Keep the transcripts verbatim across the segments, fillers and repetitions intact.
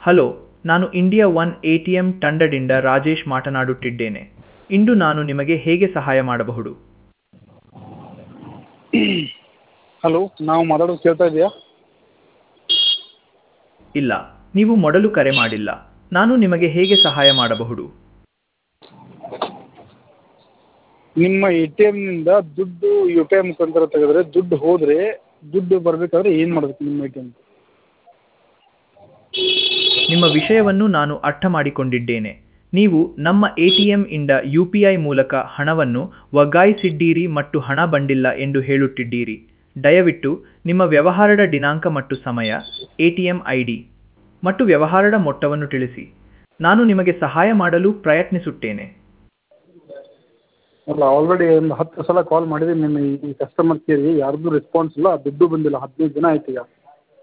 Hello, ನಾನು India one A T M ತಂಡದಿಂದ ರಾಜೇಶ್ ಮಾತನಾಡುತ್ತಿದ್ದೇನೆ. ಇಂದು ನಾನು ನಿಮಗೆ ಹೇಗೆ ಸಹಾಯ ಮಾಡಬಹುದು? ಹಲೋ, ನಾವು ಮಾತಾಡೋದು ಕೇಳ್ತಾ ಇದೆಯಾ? ಇಲ್ಲ, ನೀವು ಮೊದಲು ಕರೆ ಮಾಡಿಲ್ಲ. ನಾನು ನಿಮಗೆ ಹೇಗೆ ಸಹಾಯ ಮಾಡಬಹುದು? ನಿಮ್ಮ ಎ ಟಿ ಎಮ್ನಿಂದ ದುಡ್ಡು ಯು ಪಿ ಐ ಮುಖಾಂತರ ತೆಗೆದ್ರೆ ದುಡ್ಡು ಹೋದರೆ ದುಡ್ಡು ಬರಬೇಕಾದ್ರೆ ಏನು ಮಾಡಬೇಕು ನಿಮ್ಮ ಎ ಟಿ ಎಮ್? ನಿಮ್ಮ ವಿಷಯವನ್ನು ನಾನು ಅರ್ಥ ಮಾಡಿಕೊಂಡಿದ್ದೇನೆ. ನೀವು ನಮ್ಮ ಎ ಟಿ ಎಂ ಇಂದ ಯು ಪಿ ಐ ಮೂಲಕ ಹಣವನ್ನು ವರ್ಗಾಯಿಸಿದ್ದೀರಿ ಮತ್ತು ಹಣ ಬಂದಿಲ್ಲ ಎಂದು ಹೇಳುತ್ತಿದ್ದೀರಿ. ದಯವಿಟ್ಟು ನಿಮ್ಮ ವ್ಯವಹಾರದ ದಿನಾಂಕ ಮತ್ತು ಸಮಯ, A T M I D ಮತ್ತು ವ್ಯವಹಾರದ ಮೊತ್ತವನ್ನು ತಿಳಿಸಿ. ನಾನು ನಿಮಗೆ ಸಹಾಯ ಮಾಡಲು ಪ್ರಯತ್ನಿಸುತ್ತೇನೆ. ಅಲ್ಲ, ಆಲ್ರೆಡಿ ಒಂದು ಹತ್ತು ಸಲ ಕಾಲ್ ಮಾಡಿದ್ದೀನಿ ನಿಮ್ಮ ಈ ಕಸ್ಟಮರ್ ಕೇರ್ಗೆ, ಯಾರ್ದು ರೆಸ್ಪಾನ್ಸ್ ಇಲ್ಲ, ದುಡ್ಡು ಬಂದಿಲ್ಲ. ಹದಿನೈದು ದಿನ ಆಯ್ತು ಈಗ.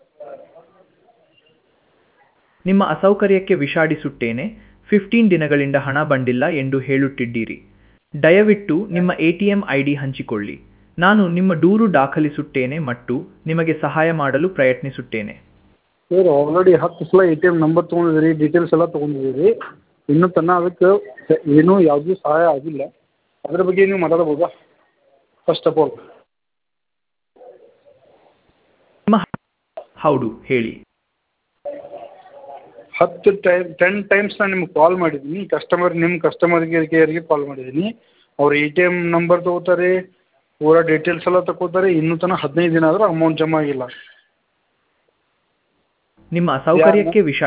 ನಿಮ್ಮ ಅಸೌಕರ್ಯಕ್ಕೆ ವಿಷಾದಿಸುತ್ತೇನೆ. ಫಿಫ್ಟೀನ್ ದಿನಗಳಿಂದ ಹಣ ಬಂದಿಲ್ಲ ಎಂದು ಹೇಳುತ್ತಿದ್ದೀರಿ. ದಯವಿಟ್ಟು ನಿಮ್ಮ A T M I D ಹಂಚಿಕೊಳ್ಳಿ. ನಾನು ನಿಮ್ಮ ದೂರು ದಾಖಲಿಸುತ್ತೇನೆ ಮತ್ತು ನಿಮಗೆ ಸಹಾಯ ಮಾಡಲು ಪ್ರಯತ್ನಿಸುತ್ತೇನೆ. ಸರ್, ಆಲ್ರೆಡಿ ಹತ್ತು ಸಲ ಎ ಟಿ ಎಮ್ ನಂಬರ್ ತೊಗೊಂಡಿದ್ದೀರಿ, ಡೀಟೇಲ್ಸ್ ಎಲ್ಲ ತೊಗೊಂಡಿದ್ದೀರಿ. ಇನ್ನೂ ತನಕ ಅದಕ್ಕೆ ಏನೂ ಯಾವುದೂ ಸಹಾಯ ಆಗಿಲ್ಲ. ಅದ್ರ ಬಗ್ಗೆ ನೀವು ಮಾತಾಡ್ಬೋದಾ ಫಸ್ಟ್ ಆಫ್ ಆಲ್? ಹೌದು, ಹೇಳಿ. ಹತ್ತು ಟೈಮ್ ಟೆನ್ ಟೈಮ್ಸ್ ನಾನು ನಿಮ್ಗೆ ಕಾಲ್ ಮಾಡಿದ್ದೀನಿ. ಕಸ್ಟಮರ್ ನಿಮ್ಮ ಕಸ್ಟಮರ್ ಕೇರ್ಗೆ ಕಾಲ್ ಮಾಡಿದ್ದೀನಿ. ಅವ್ರು ಎ ಟಿ ಎಮ್ ನಂಬರ್ ತೊಗೋತಾರೆ, ಪೂರಾ ಡೀಟೇಲ್ಸ್ ಎಲ್ಲ ತಗೋತಾರೆ. ಇನ್ನೂ ತನಕ ಹದಿನೈದು ದಿನ ಆದರೂ ಅಮೌಂಟ್ ಜಮಾ ಆಗಿಲ್ಲ. ನಿಮ್ಮ ಅಸೌಕರ್ಯಕ್ಕೆ ವಿಷ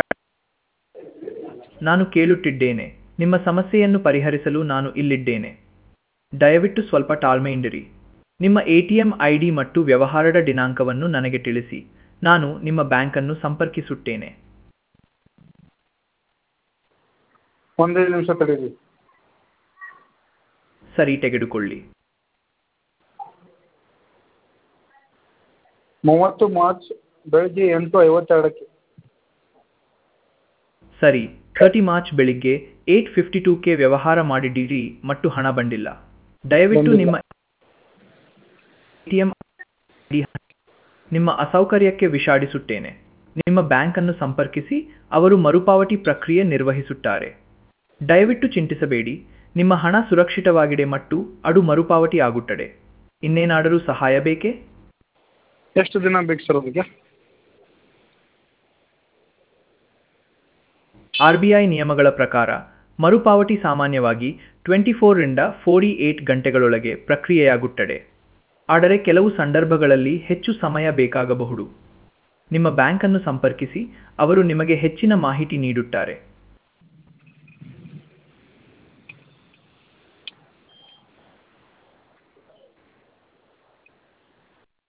ನಾನು ಕೇಳುತ್ತಿದ್ದೇನೆ. ನಿಮ್ಮ ಸಮಸ್ಯೆಯನ್ನು ಪರಿಹರಿಸಲು ನಾನು ಇಲ್ಲಿದ್ದೇನೆ. ದಯವಿಟ್ಟು ಸ್ವಲ್ಪ ತಾಳ್ಮೆಯಿಂದಿರಿ. ನಿಮ್ಮ A T M I D ಮತ್ತು ವ್ಯವಹಾರದ ದಿನಾಂಕವನ್ನು ನನಗೆ ತಿಳಿಸಿ. ನಾನು ನಿಮ್ಮ ಬ್ಯಾಂಕನ್ನು ಸಂಪರ್ಕಿಸುತ್ತೇನೆ. ಒಂದೇ ನಿಮಿಷ ತಡೀರಿ. ಸರಿ, ತೆಗೆದುಕೊಳ್ಳಿ. ಮೂವತ್ತು ಮಾರ್ಚ್ ಬೆಳಗ್ಗೆ ಎಂಟು ಐವತ್ತೆರಡಕ್ಕೆ. ಸರಿ, ಥರ್ಟಿ ಮಾರ್ಚ್ ಬೆಳಿಗ್ಗೆ ಏಟ್ ಫಿಫ್ಟಿ ಟೂಕ್ಕೆ ವ್ಯವಹಾರ ಮಾಡಿದ್ದೀರಿ ಮತ್ತು ಹಣ ಬಂದಿಲ್ಲ. ದಯವಿಟ್ಟು ನಿಮ್ಮ A T M I D. ನಿಮ್ಮ ಅಸೌಕರ್ಯಕ್ಕೆ ವಿಷಾದಿಸುತ್ತೇನೆ. ನಿಮ್ಮ ಬ್ಯಾಂಕನ್ನು ಸಂಪರ್ಕಿಸಿ, ಅವರು ಮರುಪಾವತಿ ಪ್ರಕ್ರಿಯೆ ನಿರ್ವಹಿಸುತ್ತಾರೆ. ದಯವಿಟ್ಟು ಚಿಂತಿಸಬೇಡಿ. ನಿಮ್ಮ ಹಣ ಸುರಕ್ಷಿತವಾಗಿದೆ ಮತ್ತು ಅದು ಮರುಪಾವತಿ ಆಗುತ್ತದೆ. ಇನ್ನೇನಾದರೂ ಸಹಾಯ ಬೇಕೇ? ಎಷ್ಟು ದಿನ ಬೇಕು ಸರ್ ಅದಕ್ಕೆ? ಆರ್ ಬಿ ಐ ನಿಯಮಗಳ ಪ್ರಕಾರ ಮರುಪಾವತಿ ಸಾಮಾನ್ಯವಾಗಿ ಟ್ವೆಂಟಿ ಫೋರಿಂದ ಫೋರ್ಟಿ ಏಟ್ ಗಂಟೆಗಳೊಳಗೆ ಪ್ರಕ್ರಿಯೆಯಾಗುತ್ತದೆ. ಆದರೆ ಕೆಲವು ಸಂದರ್ಭಗಳಲ್ಲಿ ಹೆಚ್ಚು ಸಮಯ ಬೇಕಾಗಬಹುದು. ನಿಮ್ಮ ಬ್ಯಾಂಕನ್ನು ಸಂಪರ್ಕಿಸಿ, ಅವರು ನಿಮಗೆ ಹೆಚ್ಚಿನ ಮಾಹಿತಿ ನೀಡುತ್ತಾರೆ.